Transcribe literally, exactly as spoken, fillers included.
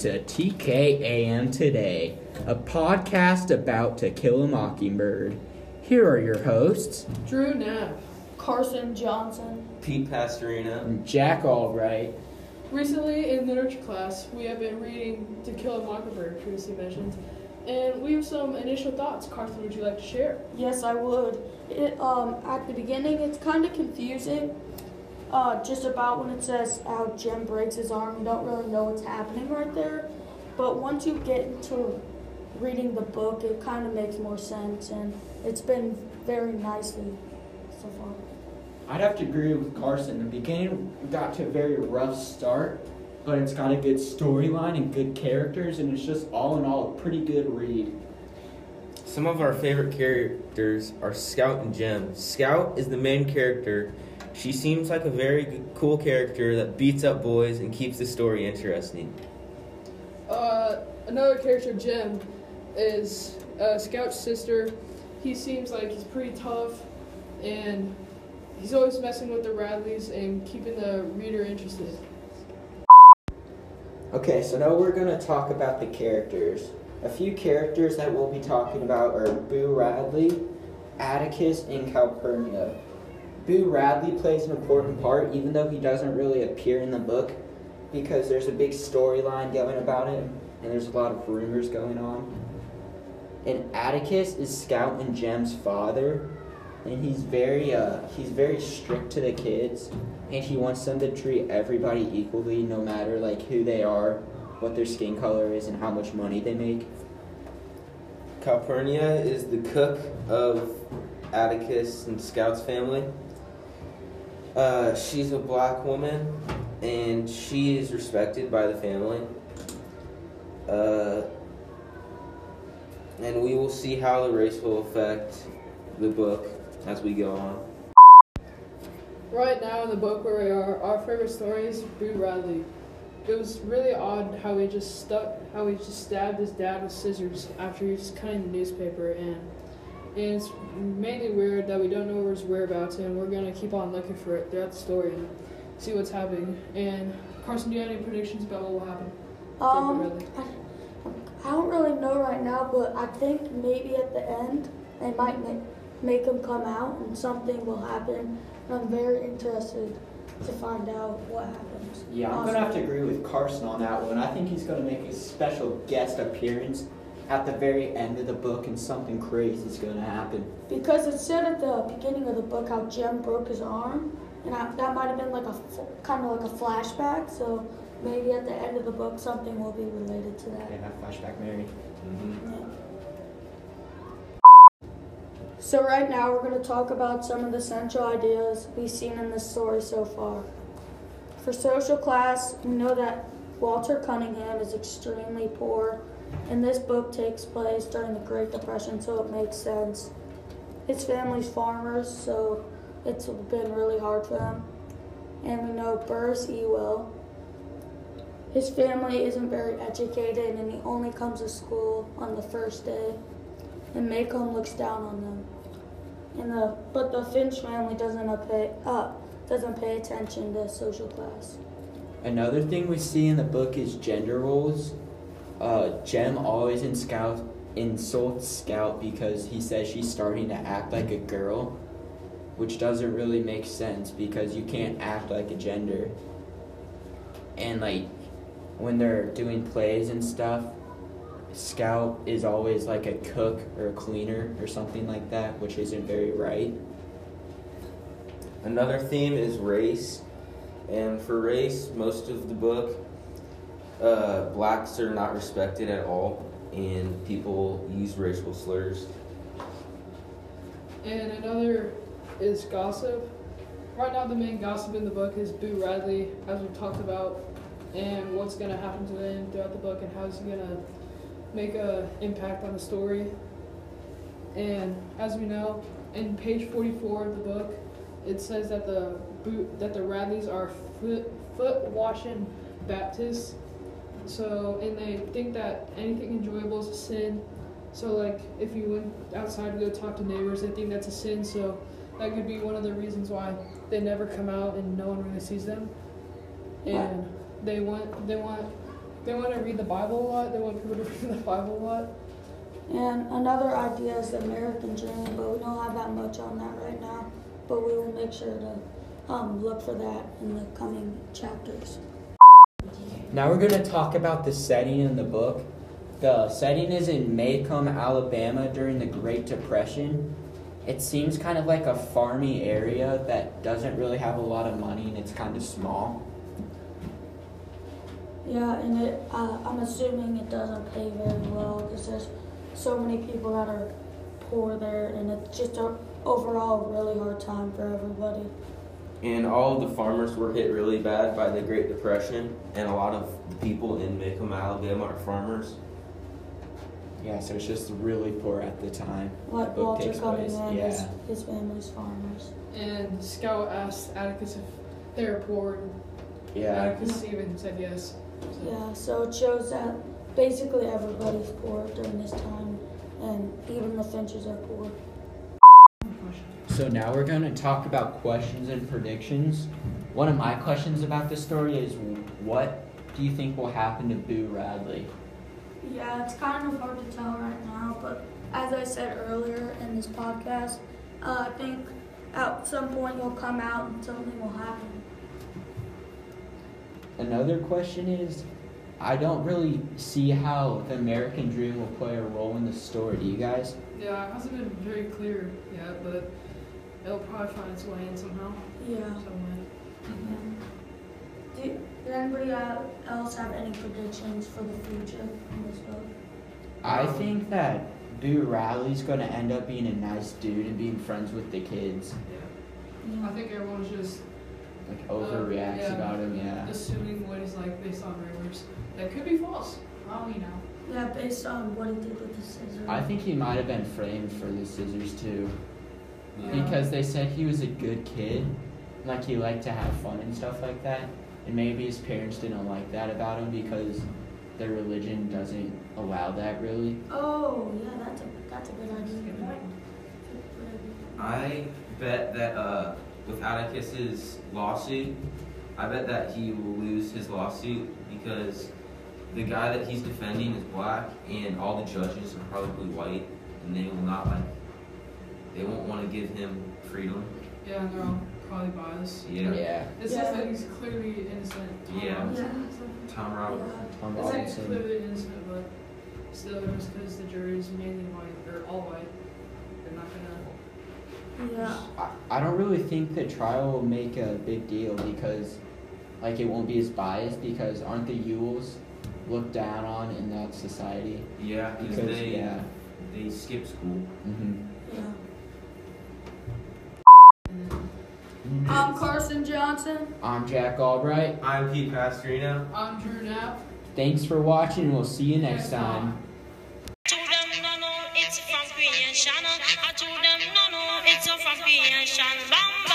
to T K A M Today, a podcast about To Kill a Mockingbird. Here are your hosts, Drew Knapp, Carson Johnson, Pete Pastorino, and Jack Albright. Recently in literature class, we have been reading To Kill a Mockingbird, previously mentioned, and we have some initial thoughts. Carson, would you like to share? Yes, I would. It, um, at the beginning, it's kind of confusing. Uh, just about when it says how Jem breaks his arm, you don't really know what's happening right there. But once you get into reading the book, it kind of makes more sense, and it's been very nicely so far. I'd have to agree with Carson. The beginning got to a very rough start, but it's got a good storyline and good characters, and it's just all in all a pretty good read. Some of our favorite characters are Scout and Jem. Scout is the main character. She seems like a very good, cool character that beats up boys and keeps the story interesting. Uh, another character, Jem, is uh, Scout's sister. He seems like he's pretty tough, and he's always messing with the Radleys and keeping the reader interested. Okay, so now we're going to talk about the characters. A few characters that we'll be talking about are Boo Radley, Atticus, and Calpurnia. Boo Radley plays an important part, even though he doesn't really appear in the book, because there's a big storyline going about him, and there's a lot of rumors going on. And Atticus is Scout and Jem's father, and he's very uh he's very strict to the kids, and he wants them to treat everybody equally, no matter like who they are, what their skin color is, and how much money they make. Calpurnia is the cook of Atticus and Scout's family. Uh, she's a black woman, and she is respected by the family. Uh, and we will see how the race will affect the book as we go on. Right now in the book where we are, our favorite story is Boo Radley. It was really odd how he just stuck, how he just stabbed his dad with scissors after he was cutting the newspaper, and, and it's mainly weird that we don't know his whereabouts, and we're gonna keep on looking for it throughout the story and see what's happening. And Carson, do you have any predictions about what will happen? Um, I, I don't really know right now, but I think maybe at the end they might make, make him come out and something will happen. And I'm very interested to find out what happens. Yeah, I'm going to have to agree with Carson on that one. I think he's going to make a special guest appearance at the very end of the book, and something crazy is going to happen. Because it said at the beginning of the book how Jem broke his arm, and I, that might have been like a kind of like a flashback. So maybe at the end of the book something will be related to that. Yeah, that flashback, Mary. Mm-hmm. Yeah. So right now we're going to talk about some of the central ideas we've seen in this story so far. For social class, we know that Walter Cunningham is extremely poor, and this book takes place during the Great Depression, so it makes sense. His family's farmers, so it's been really hard for them. And we know Burris Ewell. His family isn't very educated, and he only comes to school on the first day. And Macomb looks down on them. And the but the Finch family doesn't pay uh, doesn't pay attention to social class. Another thing we see in the book is gender roles. Uh, Jem always in Scout insults Scout because he says she's starting to act like a girl, which doesn't really make sense because you can't act like a gender. And like when they're doing plays and stuff, Scout is always like a cook or a cleaner or something like that, which isn't very right. Another theme is race, and for race, most of the book, uh, blacks are not respected at all, and people use racial slurs. And another is gossip. Right now the main gossip in the book is Boo Radley, as we talked about, and what's going to happen to him throughout the book and how he's going to make an impact on the story. And as we know, in page forty-four of the book, it says that the that the Radleys are foot, foot washing Baptists. So, and they think that anything enjoyable is a sin. So, like, if you went outside to go talk to neighbors, they think that's a sin. So, that could be one of the reasons why they never come out and no one really sees them. And they want they want they want to read the Bible a lot. They want people to read the Bible a lot. And another idea is the American Dream, but we don't have that much on that right now. But we will make sure to um, look for that in the coming chapters. Now we're going to talk about the setting in the book. The setting is in Macomb, Alabama during the Great Depression. It seems kind of like a farmy area that doesn't really have a lot of money and it's kind of small. Yeah, and it, uh, I'm assuming it doesn't pay very well because there's so many people that are poor there, and it's just a overall really hard time for everybody. And all of the farmers were hit really bad by the Great Depression, and a lot of the people in Macomb, Alabama are farmers. Yeah, so it's just really poor at the time. Like the book Walter takes place. Cunningham, Yeah. his, his family's farmers. And Scout asked Atticus if they were poor, and Yeah. Atticus even said yes. So. Yeah, so it shows that basically everybody's poor during this time, and even the Finches are poor. So now we're going to talk about questions and predictions. One of my questions about this story is, what do you think will happen to Boo Radley? Yeah, it's kind of hard to tell right now, but as I said earlier in this podcast, uh, I think at some point he'll come out and something will happen. Another question is, I don't really see how the American Dream will play a role in the story. Do you guys? Yeah, it hasn't been very clear yet, but it'll probably find its way in somehow. Yeah. Some way. Do, does anybody uh, else have any predictions for the future in this book? I think that Boo Radley's going to end up being a nice dude and being friends with the kids. Yeah. Yeah. I think everyone's just Like overreacts yeah. about him, yeah. assuming what he's like based on rumors. That could be false. How do we know? Yeah, based on what he did with the scissors. I think he might have been framed for the scissors too. Yeah. Because they said he was a good kid. Like he liked to have fun and stuff like that. And maybe his parents didn't like that about him because their religion doesn't allow that really. Oh, yeah, that's a that's a good idea. I bet that uh, with Atticus's lawsuit, I bet that he will lose his lawsuit because the guy that he's defending is black, and all the judges are probably white, and they will not like. They won't want to give him freedom. Yeah, and they're all probably biased. Yeah. Yeah. It Yeah. says that he's clearly innocent. Tom Yeah. Robinson? Tom Roberts. Tom It's like Robinson. clearly innocent, but still, just because the jury is mainly white, or all white, they're not gonna. Yeah. I, I don't really think the trial will make a big deal because like it won't be as biased because aren't the Yules looked down on in that society? Yeah, because Because they yeah. they skip school. Mm-hmm. Yeah. And I'm Carson Johnson. I'm Jack Albright. I'm Pete Pastorino. I'm Drew Knapp. Thanks for watching. We'll see you next Next time. time. To them no no, it's from creation. I to them no no, it's from creation. Bam bam.